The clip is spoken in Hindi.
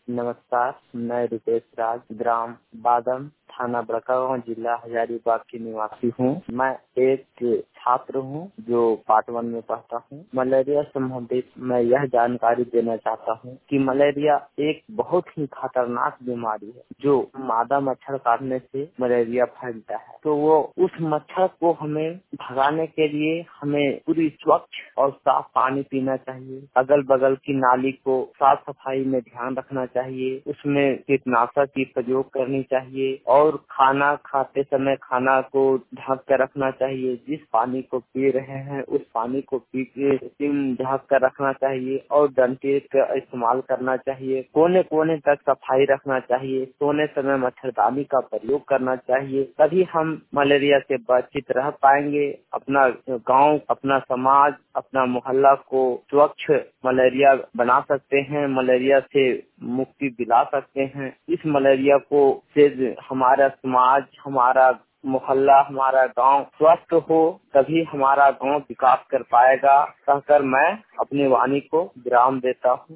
नमस्कार, मैं रुपेश राज, ग्राम बादम, थाना बड़कागांव, जिला हजारीबाग की निवासी हूँ। मैं एक छात्र हूँ जो पार्ट 1 में पढ़ता हूँ। मलेरिया संबंधित मैं यह जानकारी देना चाहता हूँ कि मलेरिया एक बहुत ही खतरनाक बीमारी है जो मादा मच्छर काटने से मलेरिया फैलता है। तो वो उस मच्छर को हमें भगाने के लिए हमें पूरी स्वच्छ और साफ पानी पीना चाहिए। अगल बगल की नाली को साफ सफाई में ध्यान रखना चाहिए। उसमें कीटनाशक की प्रयोग करनी चाहिए और खाना खाते समय खाना को ढक कर रखना चाहिए। जिस पानी को पी रहे हैं उस पानी को पी के ढक कर रखना चाहिए और डंडे का इस्तेमाल करना चाहिए। कोने कोने तक सफाई रखना चाहिए। सोने समय मच्छरदानी का प्रयोग करना चाहिए। तभी हम मलेरिया से बचित रह पाएंगे। अपना गांव, अपना समाज, अपना मोहल्ला को स्वच्छ मलेरिया बना सकते हैं। मलेरिया से मुक्ति दिला सकते हैं। इस मलेरिया को से हमारा समाज, हमारा मोहल्ला, हमारा गांव स्वस्थ हो तभी हमारा गांव विकास कर पाएगा। कहकर मैं अपनी वाणी को विराम देता हूँ।